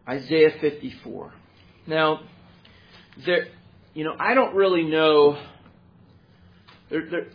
Isaiah 54. Now, I don't really know. I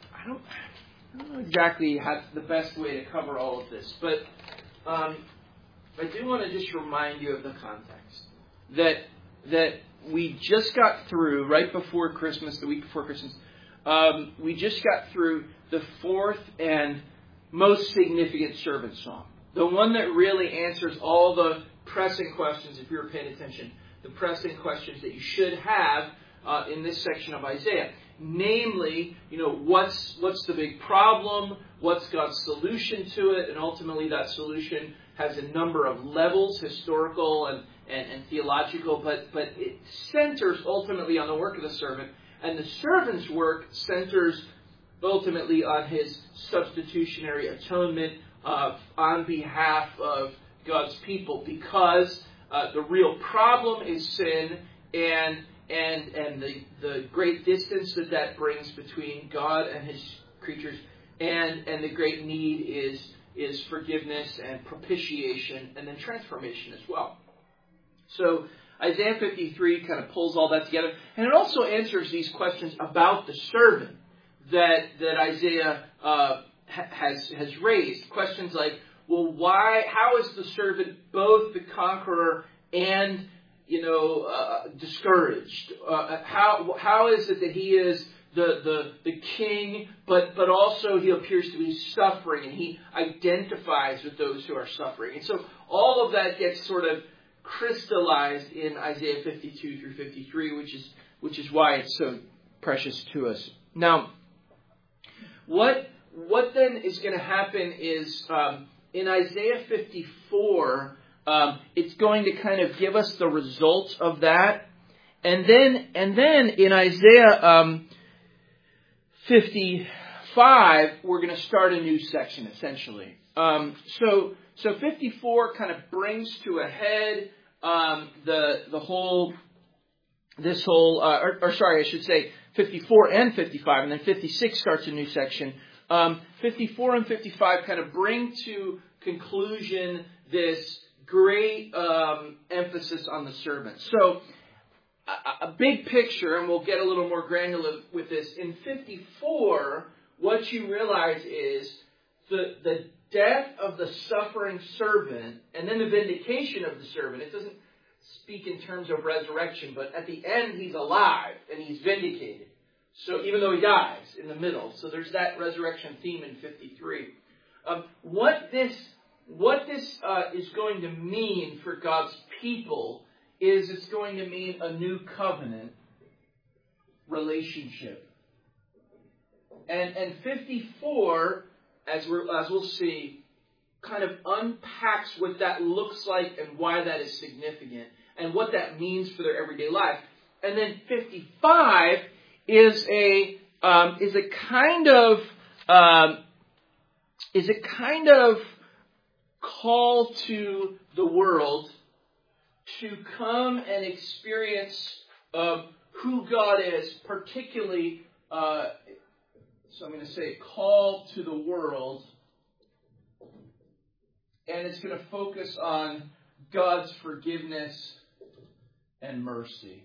don't know exactly how the best way to cover all of this, but I do want to just remind you of the context that we just got through right before Christmas, the week before Christmas. We just got through the fourth and most significant servant song, the one that really answers all the pressing questions, if you're paying attention, the pressing questions that you should have in this section of Isaiah. Namely, what's the big problem? What's God's solution to it? And ultimately that solution has a number of levels, historical and theological, but it centers ultimately on the work of the servant. And the servant's work centers ultimately on his substitutionary atonement on behalf of God's people, because the real problem is sin and the great distance that brings between God and his creatures, and the great need is forgiveness and propitiation and then transformation as well. So Isaiah 53 kind of pulls all that together, and it also answers these questions about the servant that Isaiah has raised. Questions like, well, how is the servant both the conqueror and discouraged? How is it that he is the king, but also he appears to be suffering, and he identifies with those who are suffering? And so all of that gets sort of crystallized in Isaiah 52 through 53, which is why it's so precious to us. Now, what then is going to happen is in Isaiah 54. It's going to kind of give us the results of that. And then in Isaiah 55, we're going to start a new section, essentially. So 54 kind of brings to a head this whole 54 and 55, and then 56 starts a new section. 54 and 55 kind of bring to conclusion this great emphasis on the servant. So a big picture, and we'll get a little more granular with this. In 54, what you realize is the death of the suffering servant and then the vindication of the servant. It doesn't speak in terms of resurrection, but at the end he's alive and he's vindicated. So even though he dies in the middle. So there's that resurrection theme in 53. What this is going to mean for God's people is it's going to mean a new covenant relationship. And 54, as we'll see, kind of unpacks what that looks like and why that is significant and what that means for their everyday life. And then 55 is a kind of call to the world to come and experience who God is, particularly, so I'm going to say call to the world, and it's going to focus on God's forgiveness and mercy.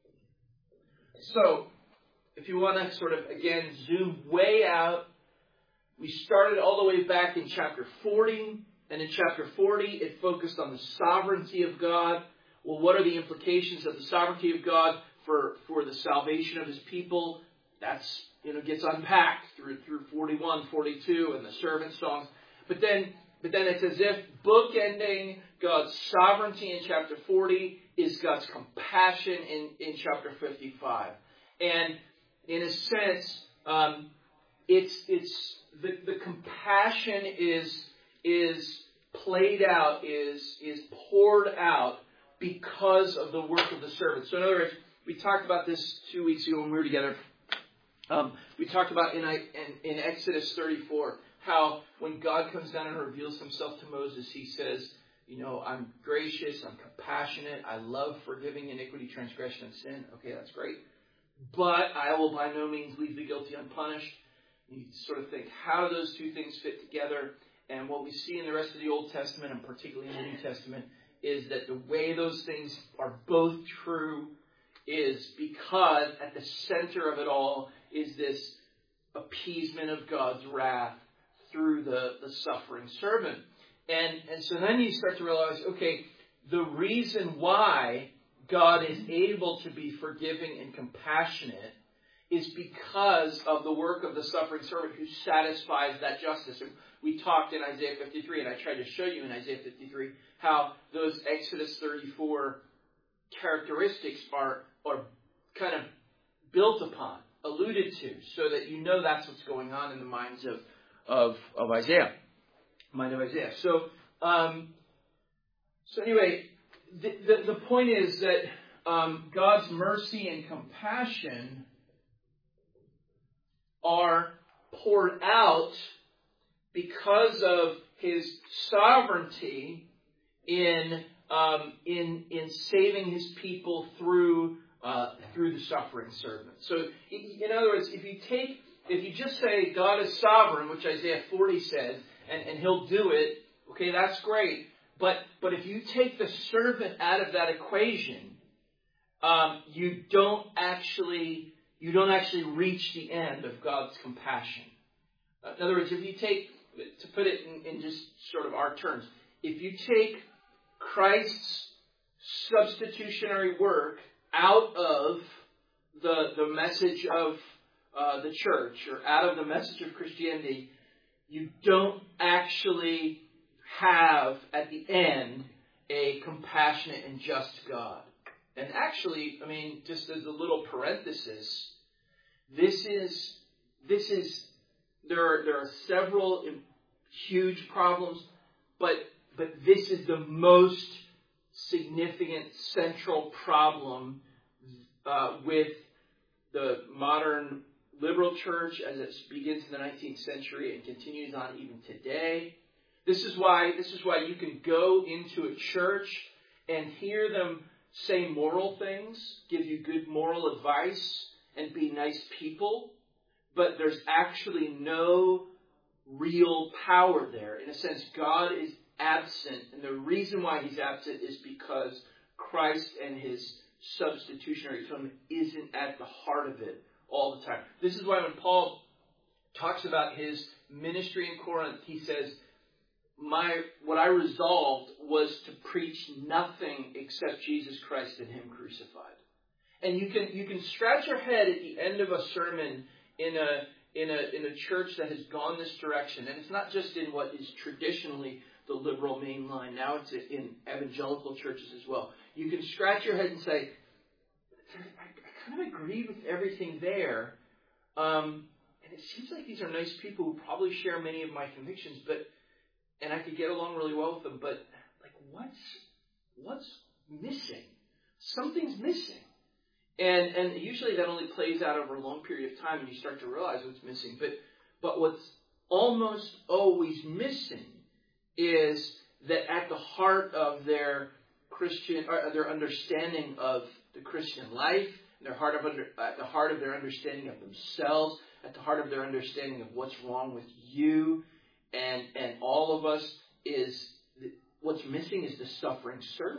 So, if you want to sort of, again, zoom way out, we started all the way back in chapter 40, and in chapter 40, it focused on the sovereignty of God. Well, what are the implications of the sovereignty of God for the salvation of his people? That's, gets unpacked through 41, 42, and the servant songs. But then it's as if bookending God's sovereignty in chapter 40 is God's compassion in chapter 55. And in a sense, it's the compassion is played out, is poured out because of the work of the servant. So in other words, we talked about this 2 weeks ago when we were together. We talked about in Exodus 34 how when God comes down and reveals himself to Moses, he says, I'm gracious, I'm compassionate, I love forgiving iniquity, transgression, and sin. Okay, that's great. But I will by no means leave the guilty unpunished. You sort of think, how do those two things fit together? And what we see in the rest of the Old Testament, and particularly in the New Testament, is that the way those things are both true is because at the center of it all is this appeasement of God's wrath through the suffering servant. And so then you start to realize, okay, the reason why God is able to be forgiving and compassionate is because of the work of the suffering servant who satisfies that justice. And we talked in Isaiah 53, and I tried to show you in Isaiah 53 how those Exodus 34 characteristics are kind of built upon, alluded to, so that you know that's what's going on in the minds of Isaiah. Mind of Isaiah. So anyway, the point is that God's mercy and compassion are poured out because of His sovereignty in saving His people through the suffering servant. So, in other words, if you just say God is sovereign, which Isaiah 40 says, and He'll do it, okay, that's great. But if you take the servant out of that equation, you don't actually reach the end of God's compassion. In other words, if you take, to put it in just sort of our terms, if you take Christ's substitutionary work out of the message of the church, or out of the message of Christianity, you don't actually have, at the end, a compassionate and just God. And actually, I mean, just as a little parenthesis, there are several huge problems, but this is the most significant central problem with the modern liberal church as it begins in the 19th century and continues on even today. This is why you can go into a church and hear them say moral things, give you good moral advice, and be nice people, but there's actually no real power there. In a sense, God is absent, and the reason why He's absent is because Christ and His substitutionary atonement isn't at the heart of it all the time. This is why when Paul talks about his ministry in Corinth, he says, what I resolved was to preach nothing except Jesus Christ and Him crucified. And you can scratch your head at the end of a sermon in a church that has gone this direction, and it's not just in what is traditionally the liberal main line. Now it's in evangelical churches as well. You can scratch your head and say, I kind of agree with everything there, and it seems like these are nice people who probably share many of my convictions, and I could get along really well with them, but like what's missing? Something's missing. And usually that only plays out over a long period of time and you start to realize what's missing. But what's almost always missing is that at the heart of their Christian, or their understanding of the Christian life, at the heart of their understanding of themselves, at the heart of their understanding of what's wrong with you and all of us, is what's missing is the suffering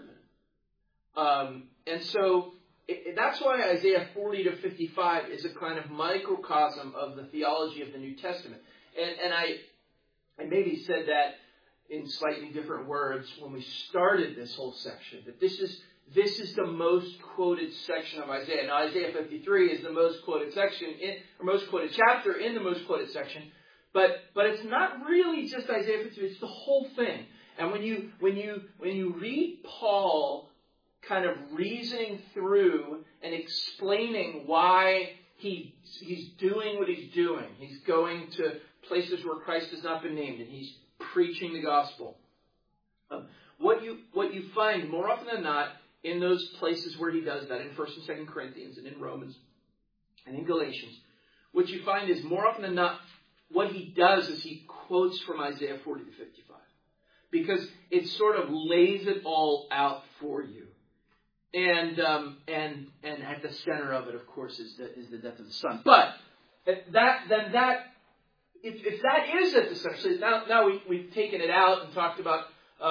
servant. And so that's why Isaiah 40 to 55 is a kind of microcosm of the theology of the New Testament. And I maybe said that in slightly different words when we started this whole section, that this is the most quoted section of Isaiah. Now, Isaiah 53 is the most quoted section, or most quoted chapter in the most quoted section. But it's not really just Isaiah 53, it's the whole thing. And when you read Paul kind of reasoning through and explaining why he's doing what he's doing. He's going to places where Christ has not been named, and he's preaching the gospel. What you find more often than not in those places where he does that, in 1 and 2 Corinthians and in Romans and in Galatians, what you find is more often than not, what he does is he quotes from Isaiah 40 to 55. Because it sort of lays it all out for you. And at the center of it, of course, is the death of the Son. But if that is at the center, so now we've taken it out and talked about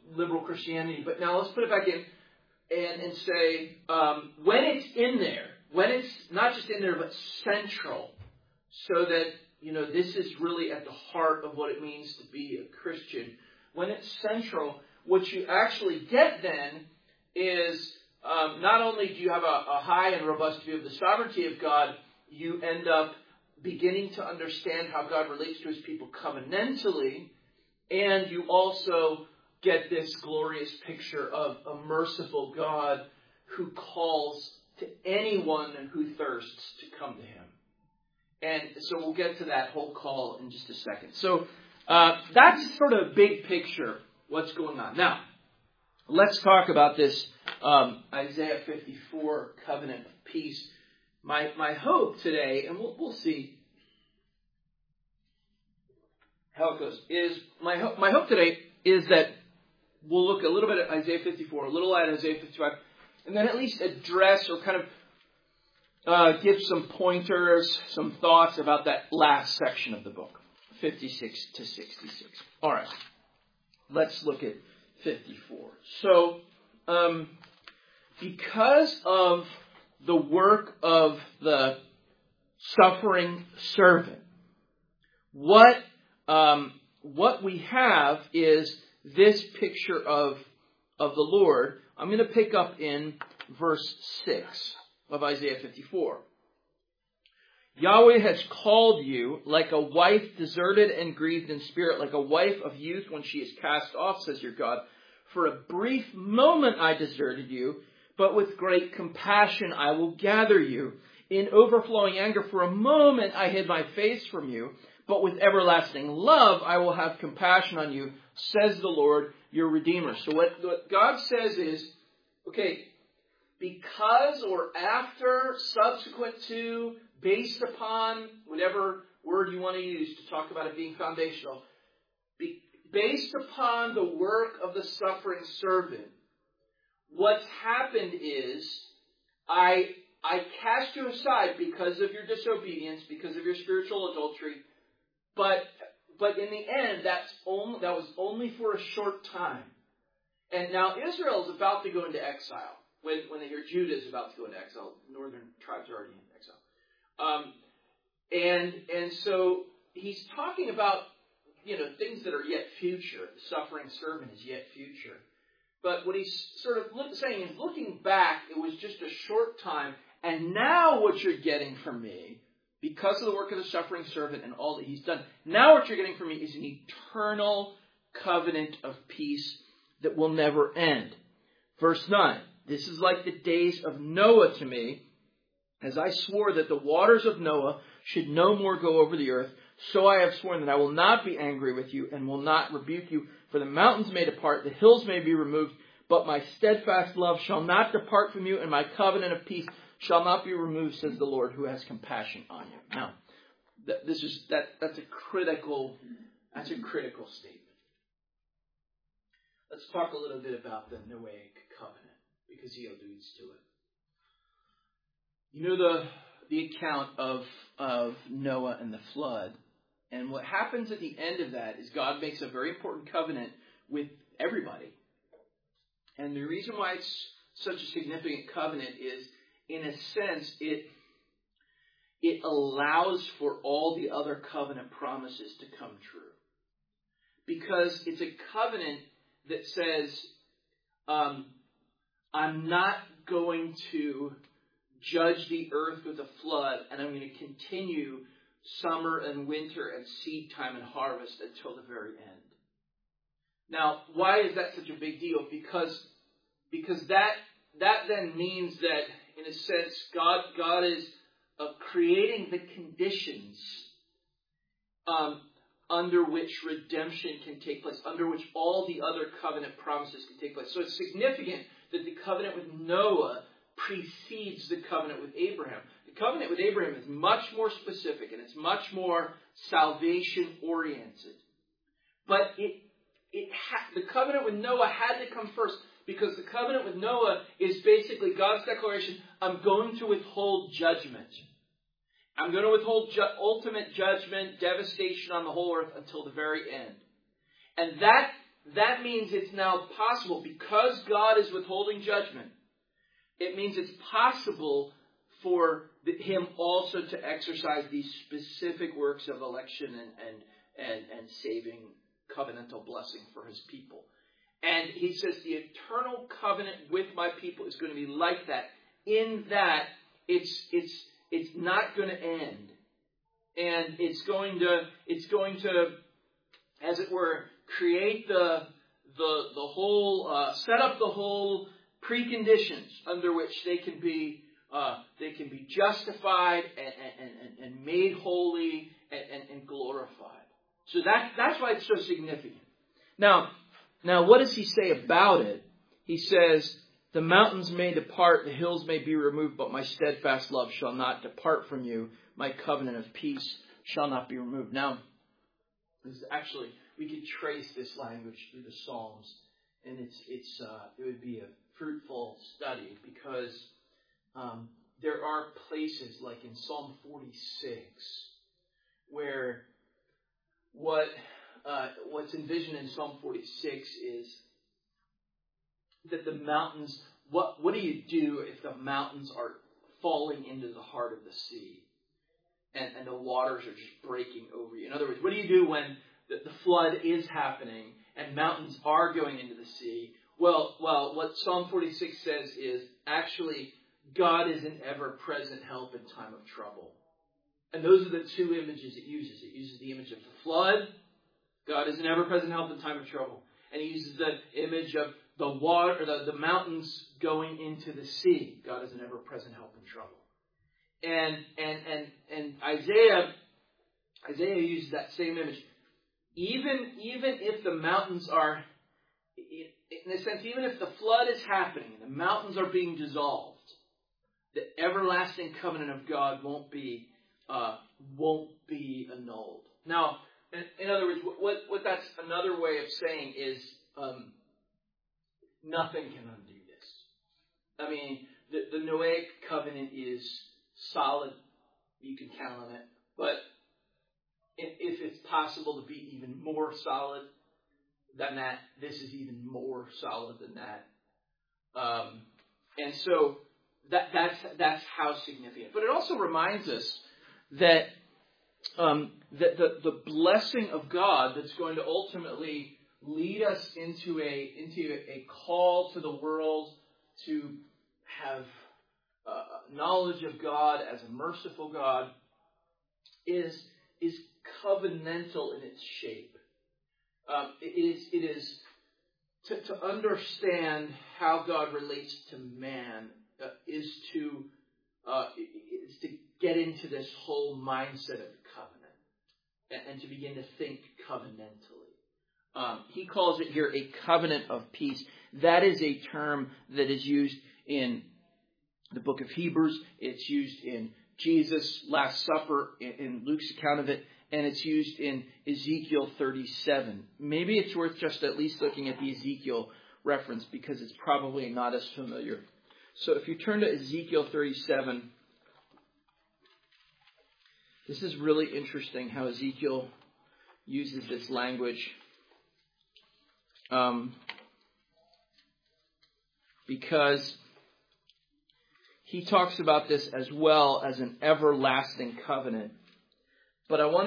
liberal Christianity. But now let's put it back in and say, when it's in there, when it's not just in there, but central, so that, this is really at the heart of what it means to be a Christian. When it's central, what you actually get then is not only do you have a high and robust view of the sovereignty of God, you end up beginning to understand how God relates to his people covenantally, and you also get this glorious picture of a merciful God who calls to anyone who thirsts to come to him. And so we'll get to that whole call in just a second. So that's sort of a big picture, what's going on. Now, let's talk about this Isaiah 54 covenant of peace. My hope today, and we'll see how it goes, is my hope today is that we'll look a little bit at Isaiah 54, a little at Isaiah 55, and then at least address or kind of give some pointers, some thoughts about that last section of the book, 56 to 66. All right, let's look at 54. So, because of the work of the suffering servant, what we have is this picture of the Lord. I'm going to pick up in verse 6 of Isaiah 54. Yahweh has called you like a wife deserted and grieved in spirit, like a wife of youth when she is cast off, says your God. For a brief moment I deserted you, but with great compassion I will gather you. In overflowing anger for a moment I hid my face from you, but with everlasting love I will have compassion on you, says the Lord, your Redeemer. So what God says is, okay, because or after, subsequent to, based upon, whatever word you want to use to talk about it being foundational, based upon the work of the suffering servant, what's happened is, I cast you aside because of your disobedience, because of your spiritual adultery, but in the end, that was only for a short time. And now Israel is about to go into exile. When they hear Judah is about to go into exile, northern tribes are already in exile. And so he's talking about, things that are yet future. The suffering servant is yet future. But what he's sort of saying is, looking back, it was just a short time. And now what you're getting from me, because of the work of the suffering servant and all that he's done, now what you're getting from me is an eternal covenant of peace that will never end. Verse 9, this is like the days of Noah to me, as I swore that the waters of Noah should no more go over the earth, so I have sworn that I will not be angry with you and will not rebuke you, for the mountains may depart, the hills may be removed, but my steadfast love shall not depart from you, and my covenant of peace shall not be removed, says the Lord, who has compassion on you. Now, that's a critical statement. Let's talk a little bit about the Noahic covenant, because he alludes to it. You know the account of Noah and the flood, and what happens at the end of that is God makes a very important covenant with everybody. And the reason why it's such a significant covenant is, in a sense, it allows for all the other covenant promises to come true. Because it's a covenant that says, I'm not going to judge the earth with a flood, and I'm going to continue summer and winter and seed time and harvest until the very end. Now, why is that such a big deal? Because that then means that, in a sense, God is creating the conditions under which redemption can take place, under which all the other covenant promises can take place. So it's significant that the covenant with Noah precedes the covenant with Abraham. The covenant with Abraham is much more specific and it's much more salvation-oriented. But the covenant with Noah had to come first, because the covenant with Noah is basically God's declaration, I'm going to withhold judgment. I'm going to withhold ultimate judgment, devastation on the whole earth until the very end. And that means it's now possible, because God is withholding judgment, it means it's possible for him also to exercise these specific works of election and saving covenantal blessing for his people. And he says the eternal covenant with my people is going to be like that, in that it's not going to end. And it's going to, as it were, create the whole, set up the whole preconditions under which they can be justified and made holy and glorified. So that's why it's so significant. Now, what does he say about it? He says, the mountains may depart, the hills may be removed, but my steadfast love shall not depart from you. My covenant of peace shall not be removed. Now, we could trace this language through the Psalms, and it would be a fruitful study, because there are places like in Psalm 46 where what's envisioned in Psalm 46 is that the mountains, what do you do if the mountains are falling into the heart of the sea and the waters are just breaking over you? In other words, what do you do when the flood is happening and mountains are going into the sea? Well, what Psalm 46 says is actually God is an ever-present help in time of trouble. And those are the two images it uses. It uses the image of the flood. God is an ever-present help in time of trouble. And he uses the image of the water, the mountains going into the sea. God is an ever-present help in trouble. And Isaiah uses that same image. Even if the mountains are, in a sense, even if the flood is happening, the mountains are being dissolved, the everlasting covenant of God won't be annulled. Now, in other words, what that's another way of saying is nothing can undo this. I mean, the Noahic covenant is solid. You can count on it. But if it's possible to be even more solid than that, this is even more solid than that. And so that's how significant. But it also reminds us that the blessing of God that's going to ultimately lead us into a call to the world to have knowledge of God as a merciful God is covenantal in its shape. It is to understand how God relates to man is to get into this whole mindset of covenant and to begin to think covenantally. He calls it here a covenant of peace. That is a term that is used in the book of Hebrews. It's used in Jesus' Last Supper, in Luke's account of it, and it's used in Ezekiel 37. Maybe it's worth just at least looking at the Ezekiel reference, because it's probably not as familiar. So if you turn to Ezekiel 37, this is really interesting how Ezekiel uses this language. Because he talks about this as well as an everlasting covenant. But I want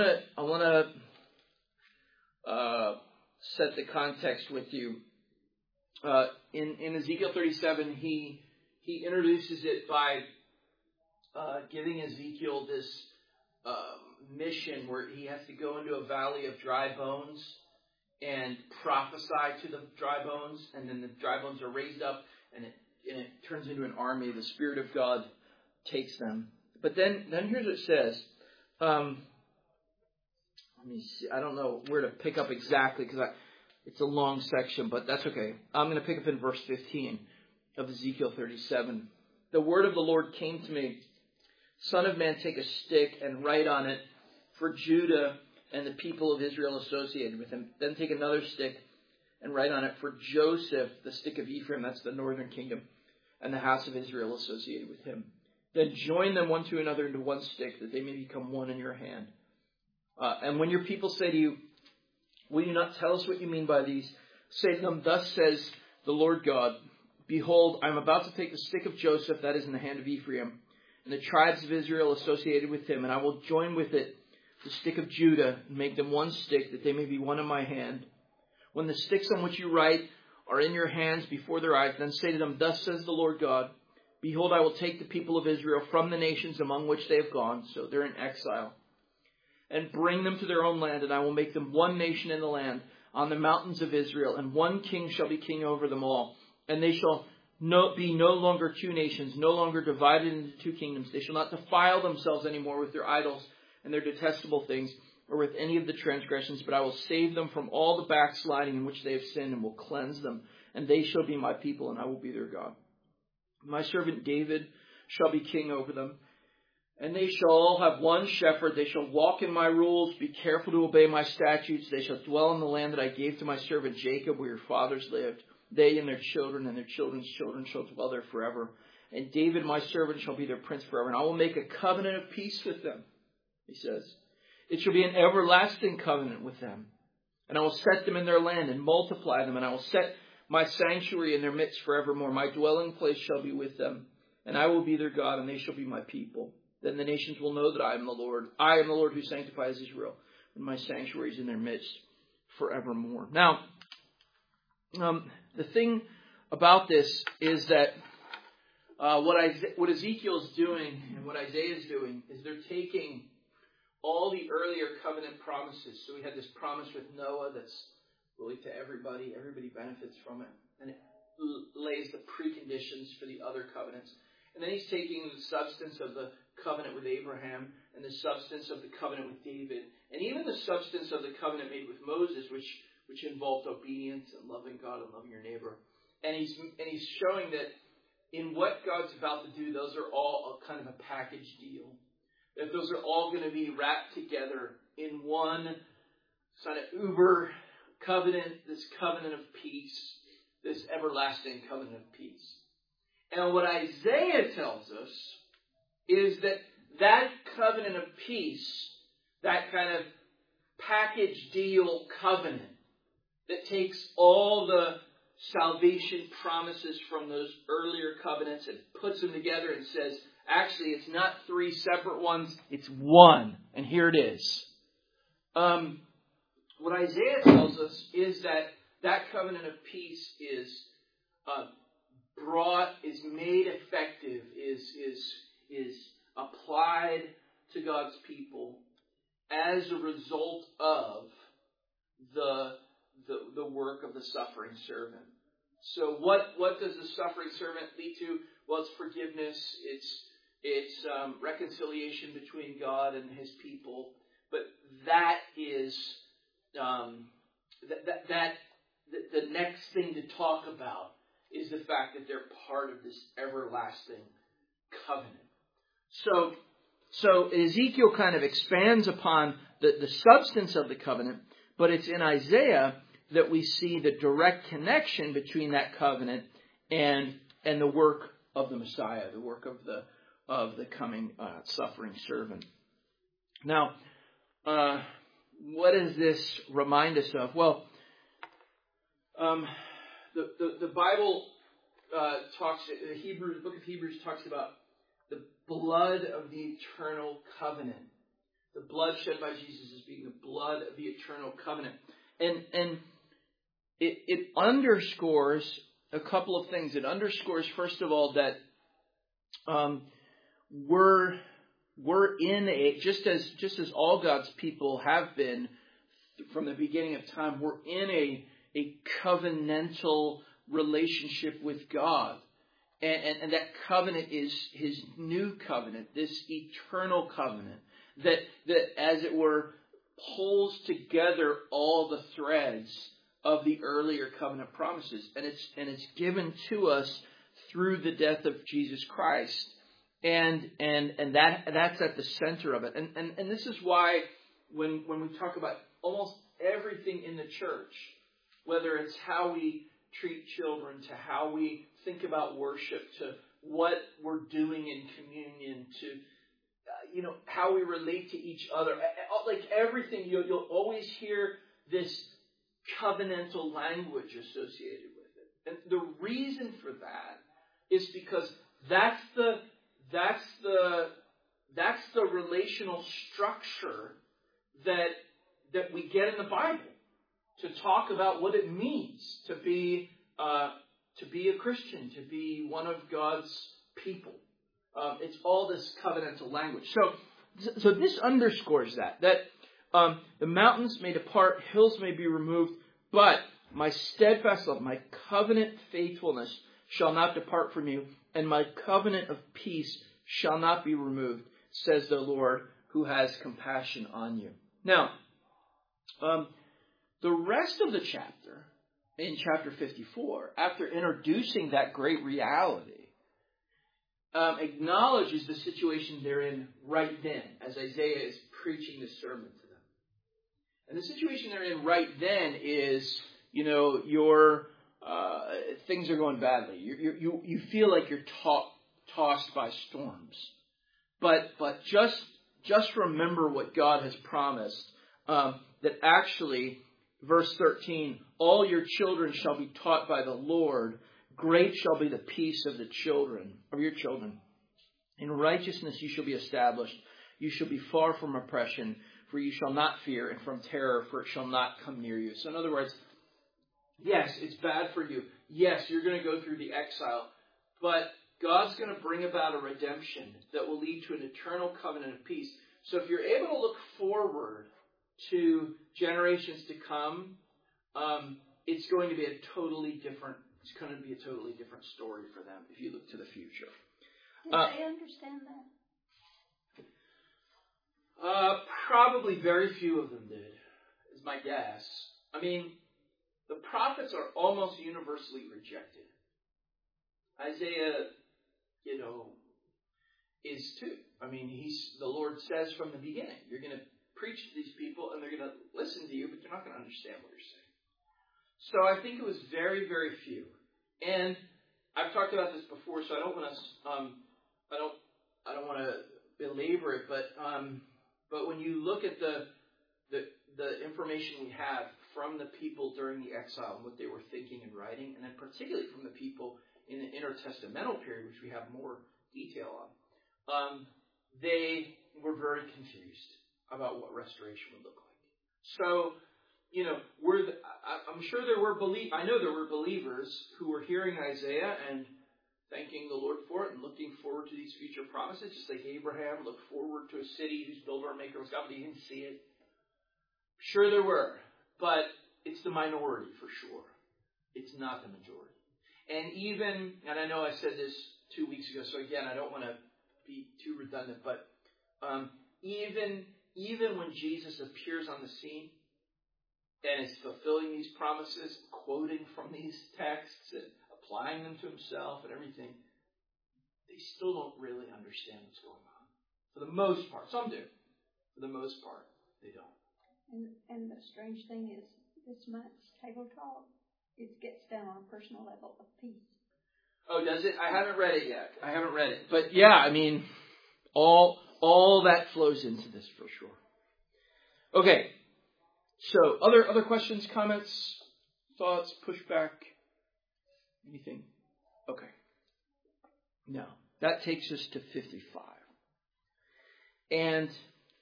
to set the context with you. In Ezekiel 37, he introduces it by giving Ezekiel this mission where he has to go into a valley of dry bones and prophesy to the dry bones, and then the dry bones are raised up, and it turns into an army. The Spirit of God takes them. But then here's what it says. Let me see. I don't know where to pick up exactly because it's a long section, but that's okay. I'm going to pick up in verse 15 of Ezekiel 37. The word of the Lord came to me. Son of man, take a stick and write on it for Judah and the people of Israel associated with him. Then take another stick and write on it for Joseph, the stick of Ephraim, that's the northern kingdom, and the house of Israel associated with him. Then join them one to another into one stick, that they may become one in your hand. And when your people say to you, will you not tell us what you mean by these? say to them, thus says the Lord God, behold, I am about to take the stick of Joseph that is in the hand of Ephraim, and the tribes of Israel associated with him, and I will join with it the stick of Judah, and make them one stick, that they may be one in my hand. When the sticks on which you write are in your hands before their eyes, then say to them, thus says the Lord God, behold, I will take the people of Israel from the nations among which they have gone, so they're in exile, and bring them to their own land, and I will make them one nation in the land, on the mountains of Israel, and one king shall be king over them all. And they shall be no longer two nations, no longer divided into two kingdoms. They shall not defile themselves anymore with their idols and their detestable things, or with any of the transgressions, but I will save them from all the backsliding in which they have sinned, and will cleanse them. And they shall be my people, and I will be their God. My servant David shall be king over them. And they shall all have one shepherd. They shall walk in my rules, be careful to obey my statutes. They shall dwell in the land that I gave to my servant Jacob, where your fathers lived. They and their children's children shall dwell there forever. And David, my servant, shall be their prince forever. And I will make a covenant of peace with them, he says. It shall be an everlasting covenant with them. And I will set them in their land and multiply them. And I will set my sanctuary in their midst forevermore. My dwelling place shall be with them. And I will be their God, and they shall be my people. Then the nations will know that I am the Lord. I am the Lord who sanctifies Israel, and my sanctuary is in their midst forevermore. Now, the thing about this is that what Ezekiel is doing and what Isaiah is doing is they're taking all the earlier covenant promises. So we had this promise with Noah that's really to everybody. Everybody benefits from it. And it lays the preconditions for the other covenants. And then he's taking the substance of the covenant with Abraham and the substance of the covenant with David, and even the substance of the covenant made with Moses, which involved obedience and loving God and loving your neighbor. And he's showing that in what God's about to do, those are all a kind of a package deal. That those are all going to be wrapped together in one sort of uber covenant, this covenant of peace, this everlasting covenant of peace. And what Isaiah tells us is that covenant of peace, that kind of package deal covenant that takes all the salvation promises from those earlier covenants and puts them together and says, actually, it's not three separate ones, it's one. And here it is. What Isaiah tells us is that covenant of peace is is made effective, is applied to God's people as a result of the work of the suffering servant. So what does the suffering servant lead to? Well, it's forgiveness. It's reconciliation between God and His people. But that is the next thing to talk about is the fact that they're part of this everlasting covenant. So Ezekiel kind of expands upon the substance of the covenant, but it's in Isaiah that we see the direct connection between that covenant and the work of the Messiah, the work of the coming suffering servant. Now, what does this remind us of? Well, the Bible the book of Hebrews talks about the blood of the eternal covenant. The blood shed by Jesus as being the blood of the eternal covenant. And it underscores a couple of things. It underscores, first of all, that we're in just as all God's people have been from the beginning of time, we're in a covenantal relationship with God. And that covenant is His new covenant, this eternal covenant that as it were pulls together all the threads of the earlier covenant promises, and it's given to us through the death of Jesus Christ, and that's at the center of it. And this is why when we talk about almost everything in the church, whether it's how we treat children, to how we think about worship, to what we're doing in communion, to how we relate to each other, like everything, you'll always hear this covenantal language associated with it. And the reason for that is because that's the relational structure that we get in the Bible to talk about what it means to be a Christian, to be one of God's people. It's all this covenantal language. So this underscores that the mountains may depart, hills may be removed, but my steadfast love, my covenant faithfulness shall not depart from you, and my covenant of peace shall not be removed, says the Lord, who has compassion on you. Now, the rest of the chapter, in chapter 54, after introducing that great reality, acknowledges the situation they're in right then, as Isaiah is preaching this sermon to them. And the situation they're in right then is, things are going badly. You feel like you're tossed by storms. But just remember what God has promised, that actually, verse 13, all your children shall be taught by the Lord. Great shall be the peace of your children. In righteousness you shall be established. You shall be far from oppression, for you shall not fear, and from terror, for it shall not come near you. So in other words, yes, it's bad for you. Yes, you're going to go through the exile, but God's going to bring about a redemption that will lead to an eternal covenant of peace. So if you're able to look forward to generations to come, it's going to be a totally different story for them if you look to the future. Did they understand that? Probably very few of them did, is my guess. I mean, the prophets are almost universally rejected. Isaiah, is too. I mean, the Lord says from the beginning, you're going to preach to these people and they're going to listen to you, but they're not going to understand what you're saying. So I think it was very, very few. And I've talked about this before, so I don't want to belabor it, but when you look at the information we have from the people during the exile and what they were thinking and writing, and then particularly from the people in the intertestamental period, which we have more detail on, they were very confused about what restoration would look like. So, I'm sure I know there were believers who were hearing Isaiah and thanking the Lord for it and looking forward to these future promises, just like Abraham looked forward to a city whose builder and maker was God, but he didn't see it. Sure there were, but it's the minority for sure. It's not the majority. And I know I said this 2 weeks ago, so again, I don't want to be too redundant, but even when Jesus appears on the scene and is fulfilling these promises, quoting from these texts and applying them to himself and everything, they still don't really understand what's going on. For the most part. Some do. For the most part, they don't. And the strange thing is, this month's Table Talk, it gets down on a personal level of peace. Oh, does it? I haven't read it yet. But yeah, I mean, all that flows into this for sure. Okay. So, other questions, comments, thoughts, pushback, anything? Okay. Now, that takes us to 55. And,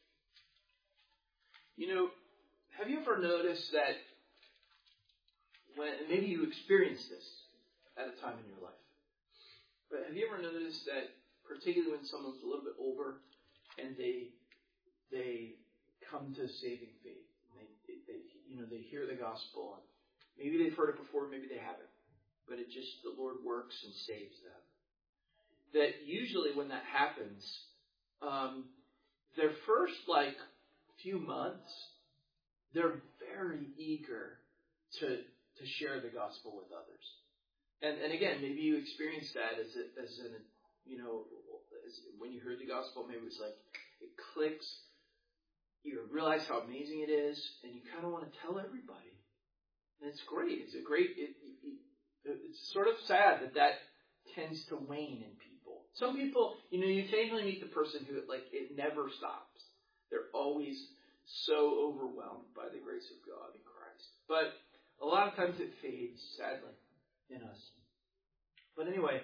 have you ever noticed that and maybe you experienced this at a time in your life, but have you ever noticed that particularly when someone's a little bit older and they come to saving faith, and they hear the gospel, and maybe they've heard it before, maybe they haven't, but the Lord works and saves them. That usually when that happens, their first few months, they're very eager to share the gospel with others. And again, maybe you experienced that as when you heard the gospel, maybe it was it clicks, you realize how amazing it is, and you kind of want to tell everybody. And it's great. It's sort of sad that tends to wane in people. Some people, you occasionally meet the person who, it never stops. They're always so overwhelmed by the grace of God in Christ. But a lot of times it fades, sadly, in us. But anyway,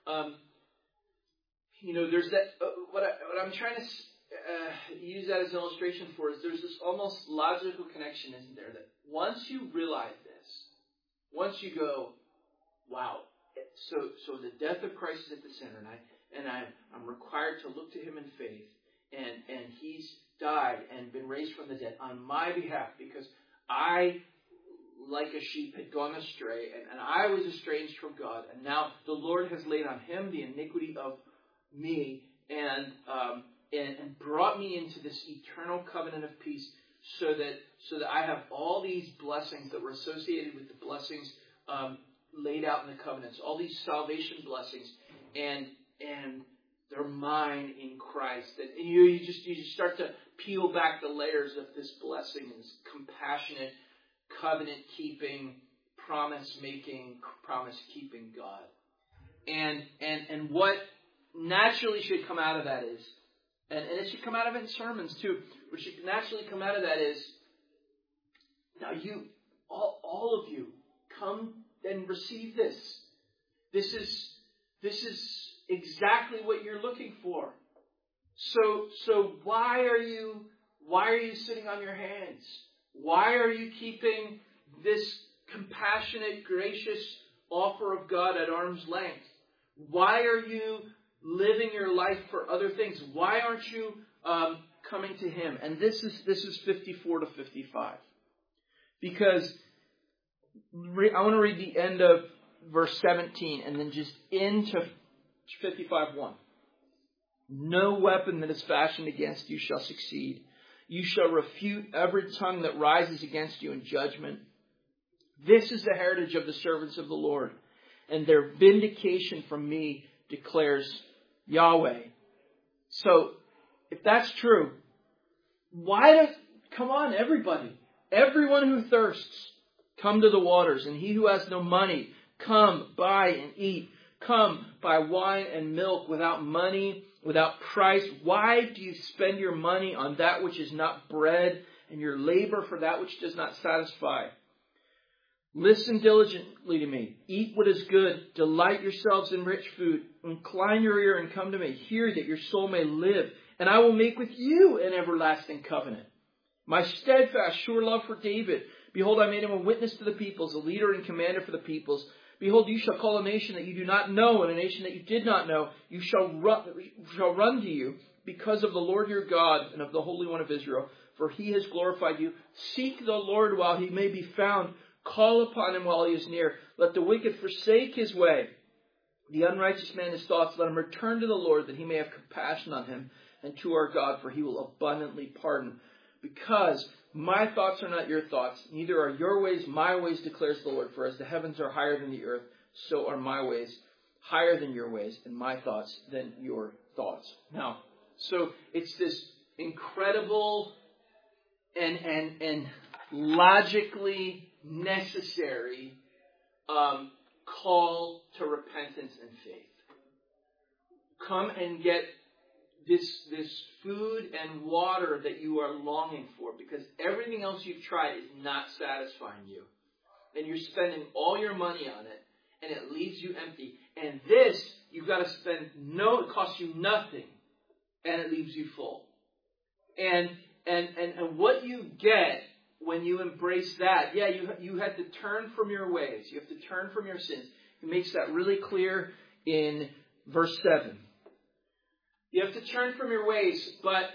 there's that. What I'm trying to use that as an illustration for is there's this almost logical connection, isn't there? That once you realize this, once you go, wow, so the death of Christ is at the center, and I'm required to look to Him in faith, and He's died and been raised from the dead on my behalf because I, like a sheep, had gone astray, and I was estranged from God, and now the Lord has laid on Him the iniquity of me and brought me into this eternal covenant of peace, so that I have all these blessings that were associated with the blessings laid out in the covenants, all these salvation blessings, and they're mine in Christ. And you just start to peel back the layers of this blessing, this compassionate, covenant-keeping, promise-making, promise-keeping God. And what naturally should come out of that is, and it should come out of it in sermons too, what should naturally come out of that is, now you, all of you, come and receive this. This is exactly what you're looking for. So why are you sitting on your hands? Why are you keeping this compassionate, gracious offer of God at arm's length? Why are you living your life for other things? Why aren't you coming to Him? And this is 54 to 55. Because I want to read the end of verse 17 and then just into 55:1. No weapon that is fashioned against you shall succeed. You shall refute every tongue that rises against you in judgment. This is the heritage of the servants of the Lord, and their vindication from me declares Yahweh. So, if that's true, come on, everybody. Everyone who thirsts, come to the waters. And he who has no money, come, buy and eat. Come, buy wine and milk without money, without price. Why do you spend your money on that which is not bread, and your labor for that which does not satisfy? Listen diligently to me. Eat what is good. Delight yourselves in rich food. Incline your ear and come to me. Hear that your soul may live. And I will make with you an everlasting covenant. My steadfast, sure love for David. Behold, I made him a witness to the peoples, a leader and commander for the peoples. Behold, you shall call a nation that you do not know, and a nation that you did not know. You shall run to you because of the Lord your God and of the Holy One of Israel, for He has glorified you. Seek the Lord while He may be found. Call upon Him while He is near. Let the wicked forsake his way, the unrighteous man his thoughts. Let him return to the Lord, that He may have compassion on him, and to our God, for He will abundantly pardon. Because my thoughts are not your thoughts, neither are your ways my ways, declares the Lord. For as the heavens are higher than the earth, so are my ways higher than your ways, and my thoughts than your thoughts. Now, so it's this incredible and logically necessary call to repentance and faith. Come and get this food and water that you are longing for, because everything else you've tried is not satisfying you. And you're spending all your money on it, and it leaves you empty. And this, you've got to spend it costs you nothing, and it leaves you full. And what you get when you embrace that, you had to turn from your ways. You have to turn from your sins. He makes that really clear in verse 7. You have to turn from your ways, but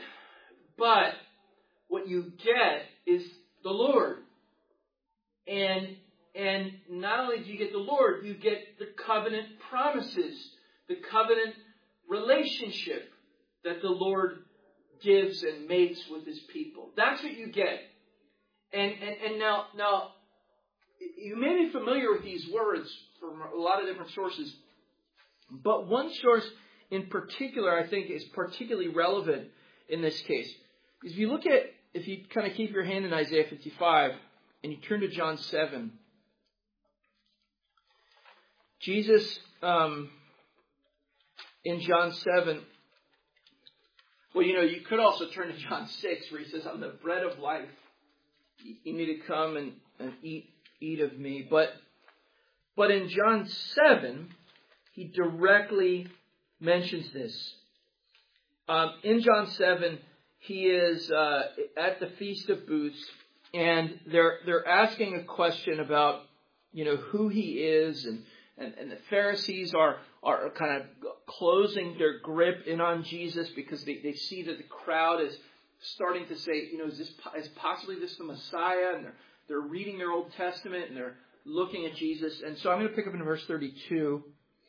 what you get is the Lord. And not only do you get the Lord, you get the covenant promises, the covenant relationship that the Lord gives and makes with His people. That's what you get. And now you may be familiar with these words from a lot of different sources, but one source in particular, I think, is particularly relevant in this case. Because if you kind of keep your hand in Isaiah 55 and you turn to John 7, Jesus, in John 7, you could also turn to John 6 where He says, I'm the bread of life. You need to come and eat eat of me. But in John 7, he directly mentions this. In John 7, he is at the Feast of Booths, and they're asking a question about, who he is, and the Pharisees are kind of closing their grip in on Jesus because they see that the crowd is starting to say, is possibly this the Messiah? And they're reading their Old Testament and they're looking at Jesus. And so I'm going to pick up in verse 32.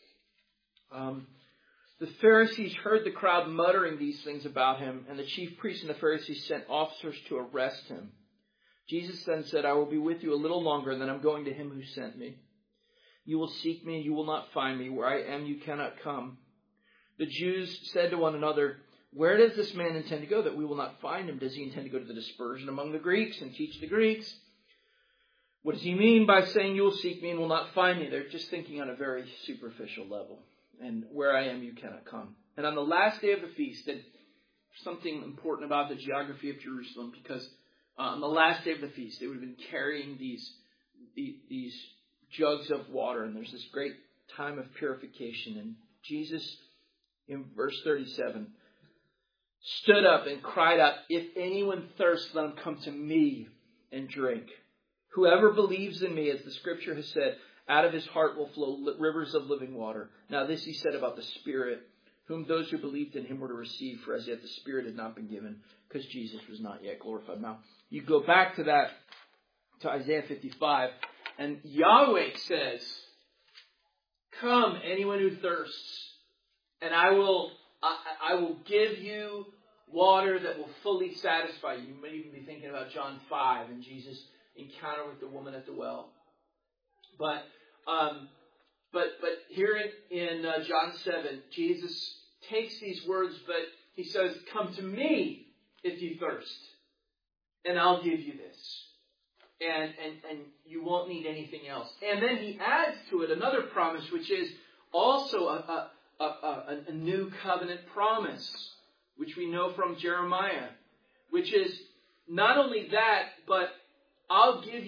The Pharisees heard the crowd muttering these things about him, and the chief priests and the Pharisees sent officers to arrest him. Jesus then said, I will be with you a little longer, and then I'm going to him who sent me. You will seek me, and you will not find me. Where I am, you cannot come. The Jews said to one another, where does this man intend to go that we will not find him? Does he intend to go to the dispersion among the Greeks and teach the Greeks? What does he mean by saying you will seek me and will not find me? They're just thinking on a very superficial level. And where I am, you cannot come. And on the last day of the feast, and something important about the geography of Jerusalem, because on the last day of the feast, they would have been carrying these jugs of water, and there's this great time of purification. And Jesus, in verse 37, stood up and cried out, if anyone thirsts, let him come to me and drink. Whoever believes in me, as the scripture has said, out of his heart will flow rivers of living water. Now this he said about the Spirit, whom those who believed in him were to receive, for as yet the Spirit had not been given, because Jesus was not yet glorified. Now, you go back to that, to Isaiah 55, and Yahweh says, come, anyone who thirsts, and I will give you water that will fully satisfy you. You may even be thinking about John 5 and Jesus' encounter with the woman at the well. But here in John 7, Jesus takes these words, but he says, come to me if you thirst, and I'll give you this. And you won't need anything else. And then he adds to it another promise, which is also a new covenant promise, which we know from Jeremiah, which is not only that, but I'll give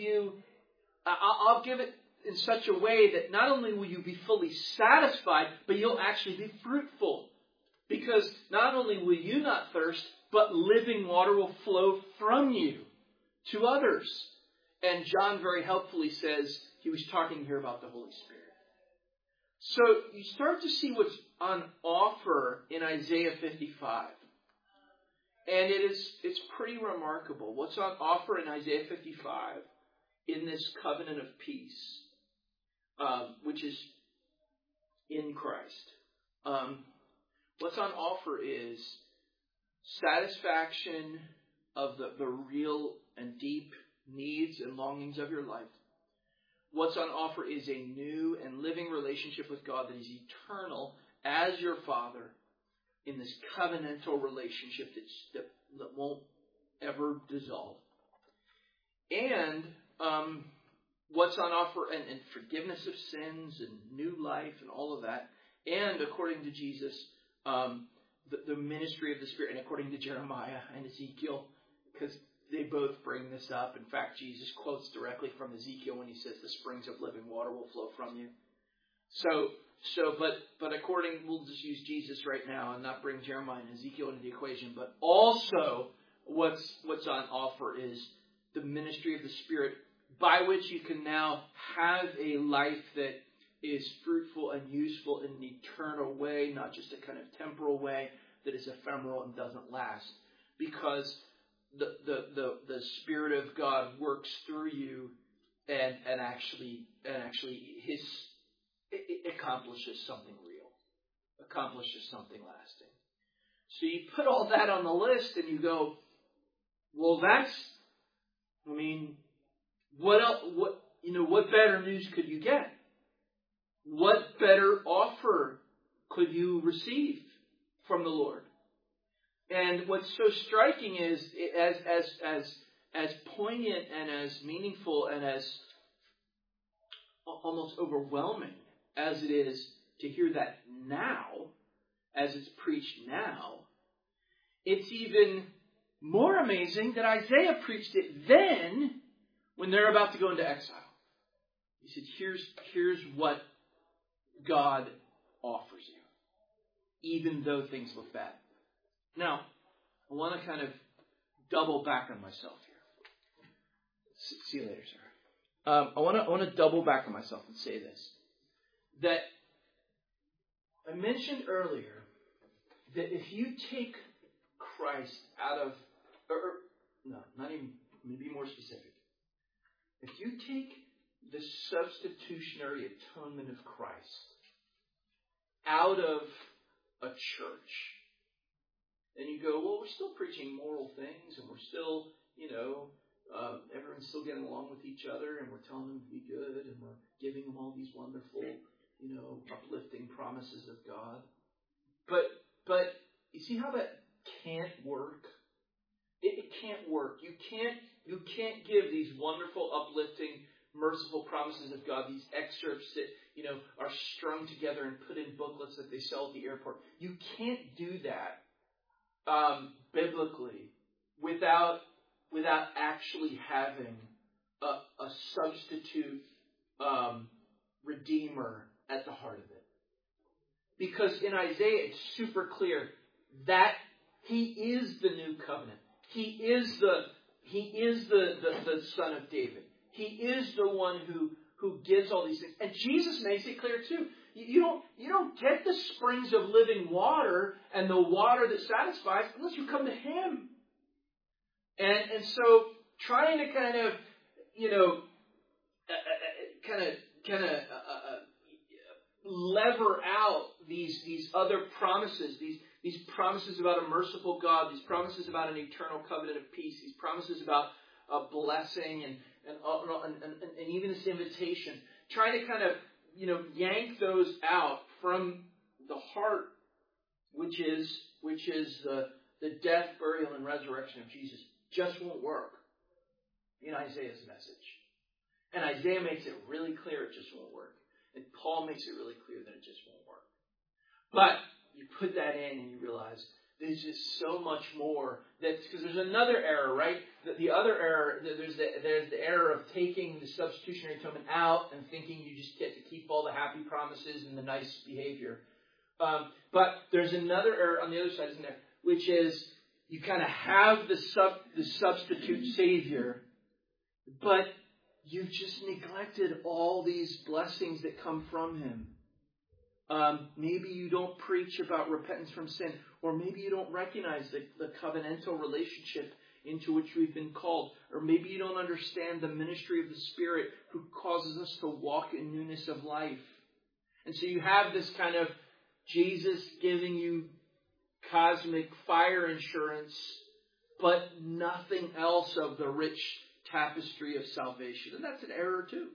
it in such a way that not only will you be fully satisfied, but you'll actually be fruitful. Because not only will you not thirst, but living water will flow from you to others. And John very helpfully says he was talking here about the Holy Spirit. So you start to see what's on offer in Isaiah 55. And it's pretty remarkable. What's on offer in Isaiah 55 in this covenant of peace, which is in Christ. What's on offer is satisfaction of the real and deep needs and longings of your life. What's on offer is a new and living relationship with God that is eternal as your Father in this covenantal relationship that won't ever dissolve. And what's on offer, and forgiveness of sins and new life and all of that. And according to Jesus, the ministry of the Spirit, and according to Jeremiah and Ezekiel, because they both bring this up. In fact, Jesus quotes directly from Ezekiel when he says the springs of living water will flow from you. But we'll just use Jesus right now and not bring Jeremiah and Ezekiel into the equation. But also, what's on offer is the ministry of the Spirit, by which you can now have a life that is fruitful and useful in an eternal way, not just a kind of temporal way that is ephemeral and doesn't last. Because the Spirit of God works through you and actually it accomplishes something real, accomplishes something lasting. So you put all that on the list and you go, well, what better news could you get? What better offer could you receive from the Lord? And what's so striking is, as poignant and as meaningful and as almost overwhelming as it is to hear that now, as it's preached now, it's even more amazing that Isaiah preached it then when they're about to go into exile. He said, here's what God offers you, even though things look bad. Now, I want to kind of double back on myself here. See you later, sir. I want to double back on myself and say this. That I mentioned earlier that if you take Christ out of, no, not even, let me be more specific. If you take the substitutionary atonement of Christ out of a church, and you go, well, we're still preaching moral things, and we're still, everyone's still getting along with each other, and we're telling them to be good, and we're giving them all these wonderful, uplifting promises of God. But you see how that can't work? It can't work. You can't give these wonderful, uplifting, merciful promises of God, these excerpts that, are strung together and put in booklets that they sell at the airport. You can't do that biblically without actually having a substitute redeemer at the heart of it. Because in Isaiah it's super clear that he is the new covenant. He is the Son of David. He is the one who gives all these things. And Jesus makes it clear too. You don't get the springs of living water and the water that satisfies unless you come to Him. And so trying to kind of lever out these other promises, these promises about a merciful God, these promises about an eternal covenant of peace, these promises about a blessing and even this invitation, trying to kind of yank those out from the heart, which is the death, burial, and resurrection of Jesus, just won't work in Isaiah's message. And Isaiah makes it really clear it just won't work. And Paul makes it really clear that it just won't work. But you put that in and you realize there's just so much more. Because there's another error, right? The other error, there's the error of taking the substitutionary atonement out and thinking you just get to keep all the happy promises and the nice behavior. But there's another error on the other side, isn't there? Which is you kind of have the substitute Savior, but you've just neglected all these blessings that come from Him. Maybe you don't preach about repentance from sin, or maybe you don't recognize the covenantal relationship into which we've been called, or maybe you don't understand the ministry of the Spirit who causes us to walk in newness of life. And so you have this kind of Jesus giving you cosmic fire insurance, but nothing else of the rich tapestry of salvation. And that's an error too.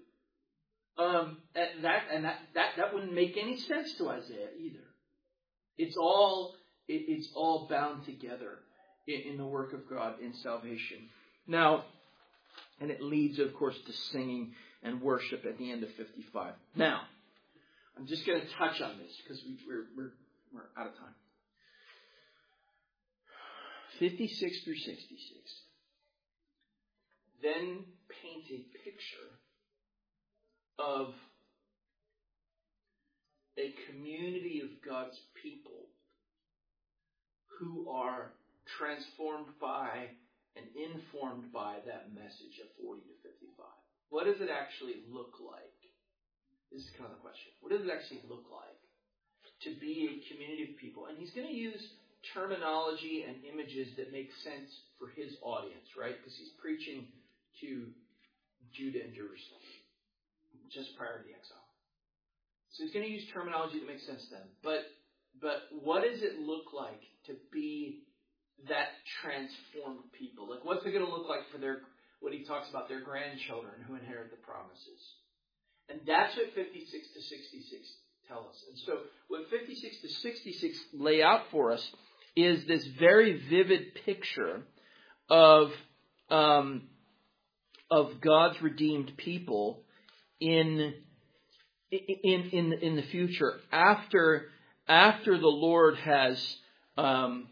That wouldn't make any sense to Isaiah either. It's all bound together in the work of God in salvation. Now, and it leads, of course, to singing and worship at the end of 55. Now, I'm just going to touch on this because we're out of time. 56 through 66 then paint a picture of a community of God's people who are transformed by and informed by that message of 40 to 55. What does it actually look like? This is kind of the question. What does it actually look like to be a community of people? And he's going to use terminology and images that make sense for his audience, right? Because he's preaching to Judah and Jerusalem just prior to the exile. So he's going to use terminology that makes sense to them. But what does it look like to be that transformed people? Like, what's it going to look like for what he talks about, their grandchildren who inherit the promises? And that's what 56 to 66 tell us. And so what 56 to 66 lay out for us is this very vivid picture of God's redeemed people in the future after the Lord has done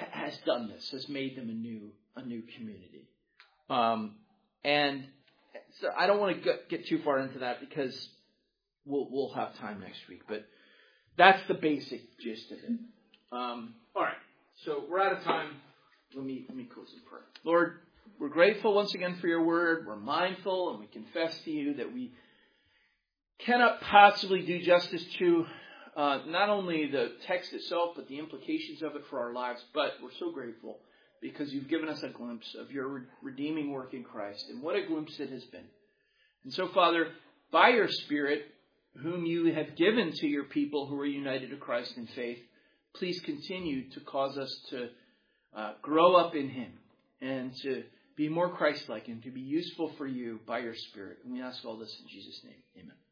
this, has made them a new community. And So I don't want to get too far into that because we'll have time next week. But that's the basic gist of it. All right. So we're out of time. Let me close in prayer. Lord, we're grateful once again for your word. We're mindful and we confess to you that we cannot possibly do justice to not only the text itself, but the implications of it for our lives. But we're so grateful because you've given us a glimpse of your redeeming work in Christ. And what a glimpse it has been. And so, Father, by your Spirit, whom you have given to your people who are united to Christ in faith, please continue to cause us to grow up in him and to be more Christ-like and to be useful for you by your Spirit. And we ask all this in Jesus' name. Amen.